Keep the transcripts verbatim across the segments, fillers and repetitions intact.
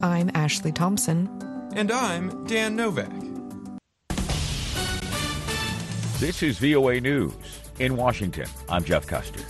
I'm Ashley Thompson. And I'm Dan Novak. This is V O A News. In Washington, I'm Jeff Custer.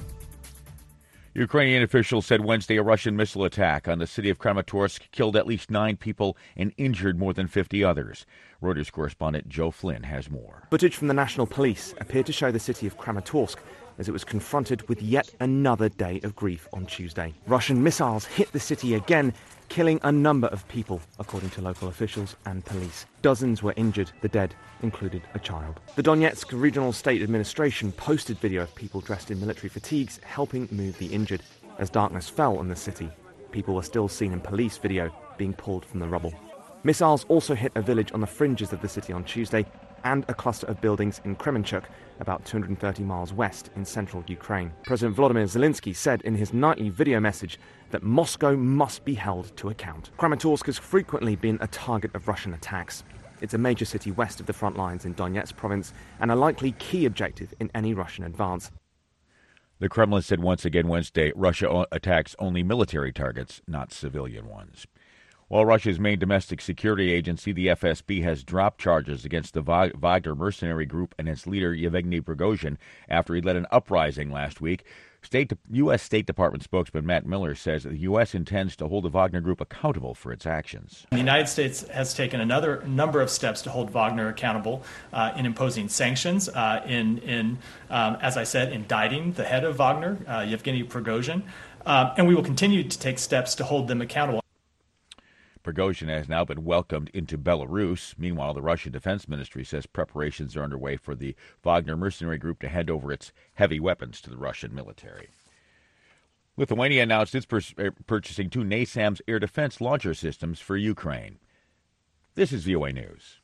Ukrainian officials said Wednesday a Russian missile attack on the city of Kramatorsk killed at least nine people and injured more than fifty others. Reuters correspondent Joe Flynn has more. Footage from the National Police appeared to show the city of Kramatorsk as it was confronted with yet another day of grief on Tuesday. Russian missiles hit the city again, killing a number of people, according to local officials and police. Dozens were injured, the dead included a child. The Donetsk Regional State Administration posted video of people dressed in military fatigues helping move the injured. As darkness fell on the city, people were still seen in police video being pulled from the rubble. Missiles also hit a village on the fringes of the city on Tuesday and a cluster of buildings in Kremenchuk, about two hundred thirty miles west in central Ukraine. President Volodymyr Zelensky said in his nightly video message that Moscow must be held to account. Kramatorsk has frequently been a target of Russian attacks. It's a major city west of the front lines in Donetsk province and a likely key objective in any Russian advance. The Kremlin said once again Wednesday Russia attacks only military targets, not civilian ones. While Russia's main domestic security agency, the F S B, has dropped charges against the Wagner mercenary group and its leader Yevgeny Prigozhin after he led an uprising last week. State, U S. State Department spokesman Matt Miller says that the U S intends to hold the Wagner Group accountable for its actions. The United States has taken another number of steps to hold Wagner accountable uh, in imposing sanctions, uh, in, in um, as I said, indicting the head of Wagner, uh, Yevgeny Prigozhin, uh, and we will continue to take steps to hold them accountable. Prigozhin has now been welcomed into Belarus. Meanwhile, the Russian Defense Ministry says preparations are underway for the Wagner mercenary group to hand over its heavy weapons to the Russian military. Lithuania announced it's pur- purchasing two NASAMS air defense launcher systems for Ukraine. This is V O A News.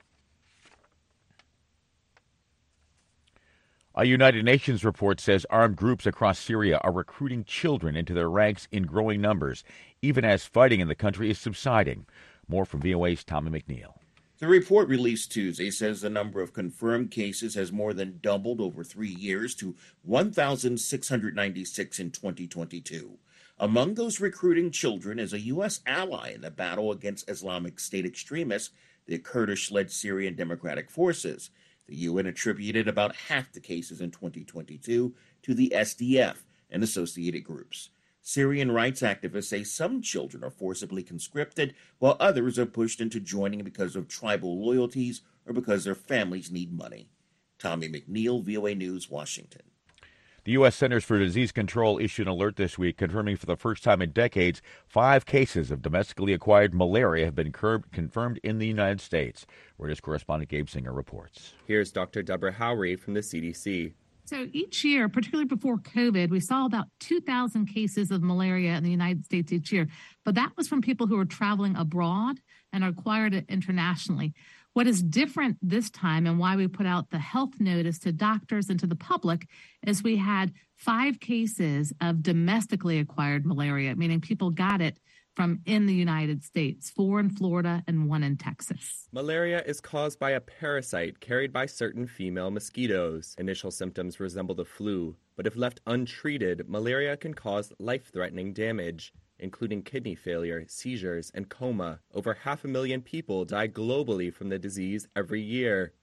A United Nations report says armed groups across Syria are recruiting children into their ranks in growing numbers, even as fighting in the country is subsiding. More from V O A's Tommy McNeil. The report released Tuesday says the number of confirmed cases has more than doubled over three years to one thousand six hundred ninety-six in twenty twenty-two. Among those recruiting children is a U S ally in the battle against Islamic State extremists, the Kurdish-led Syrian Democratic Forces. The U N attributed about half the cases in twenty twenty-two to the S D F and associated groups. Syrian rights activists say some children are forcibly conscripted, while others are pushed into joining because of tribal loyalties or because their families need money. Tommy McNeil, V O A News, Washington. The U S. Centers for Disease Control issued an alert this week confirming for the first time in decades five cases of domestically acquired malaria have been cur- confirmed in the United States. Reuters correspondent Gabe Singer reports. Here's Doctor Deborah Howry from the C D C. So each year, particularly before COVID, we saw about two thousand cases of malaria in the United States each year. But that was from people who were traveling abroad and acquired it internationally. What is different this time and why we put out the health notice to doctors and to the public is we had five cases of domestically acquired malaria, meaning people got it from in the United States, four in Florida and one in Texas. Malaria is caused by a parasite carried by certain female mosquitoes. Initial symptoms resemble the flu, but if left untreated, malaria can cause life-threatening damage, including kidney failure, seizures, and coma. Over half a million people die globally from the disease every year.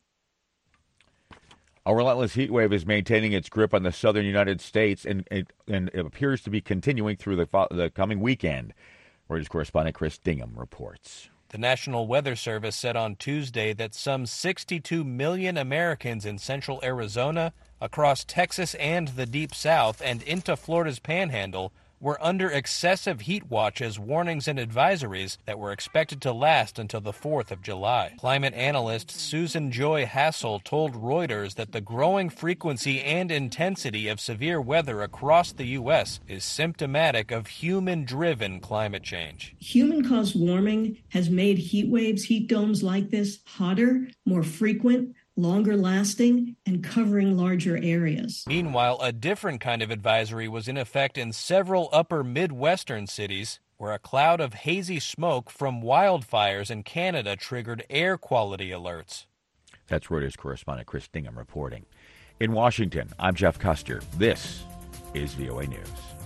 A relentless heat wave is maintaining its grip on the southern United States, and, and, and it appears to be continuing through the, the coming weekend. Reuters correspondent Chris Dingham reports. The National Weather Service said on Tuesday that some sixty-two million Americans in central Arizona, across Texas and the Deep South, and into Florida's Panhandle were under excessive heat watches, warnings, and advisories that were expected to last until the fourth of July. Climate analyst Susan Joy Hassel told Reuters that the growing frequency and intensity of severe weather across the U S is symptomatic of human-driven climate change. Human-caused warming has made heat waves, heat domes like this hotter, more frequent, longer lasting, and covering larger areas. Meanwhile, a different kind of advisory was in effect in several upper Midwestern cities, where a cloud of hazy smoke from wildfires in Canada triggered air quality alerts. That's Reuters correspondent Chris Dingham reporting. In Washington, I'm Jeff Custer. This is V O A News.